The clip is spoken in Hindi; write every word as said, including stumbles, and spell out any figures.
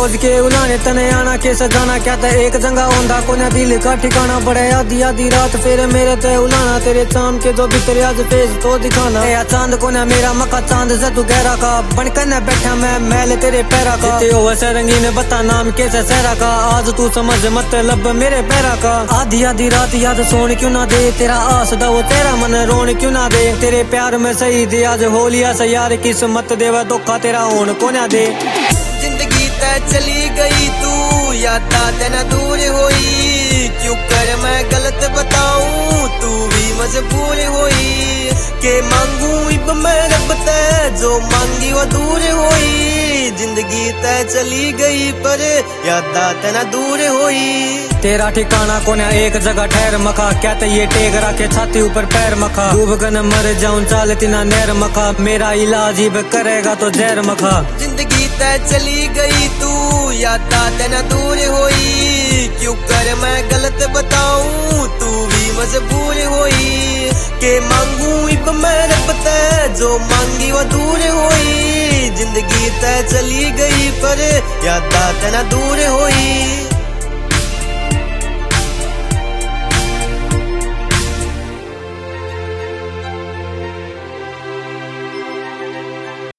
रोज के उलाने तने आना के सजाना क्या ते एक जंगा होंदा कोने दिल का ठिकाना बड़े आधी आधी रात फिर मेरे ते उलाना तेरे चांद के जो भीतर आज फेस तो दिखाना या चांद कोने मेरा मक्का चांद से तू गहरा का बनकर न बैठा मैं मैल तेरे पैरा का ते वैसे रंगीन बता नाम कैसे सहरा का आज तू समझ मतलब मेरे पैरा का आधी आधी रात याद सोन क्यों ना दे तेरा आस दा वो तेरा मन रोन क्यों ना दे तेरे प्यार में सही दे आज होलिया से यार किस्मत देवा धोखा तेरा होन को ना दे। जिंदगी तय चली गई तू यादा तेना दूर होई क्यों कर मैं गलत बताऊं तू भी मजबूर होई के मांगू इब मैं रब ते जो मांगी वो दूर होई जिंदगी तय चली गई पर यादा तेना दूर होई तेरा ठिकाना कोने एक जगह ठहर मखा क्या ते ये टेक रखे छाती ऊपर पैर मखा डूब कर मर जाऊं चालती ना नहर मखा मेरा इलाज ही करेगा तो जहर मखा। जिंदगी तय चली गई तू यादा तेना दूर होई क्यों कर मैं गलत बताऊं तू भी मजबूर होई के मांगू इब मैं रब ते जो मांगी वो दूर होई जिंदगी तय चली गई पर यादा तेना दूर होई।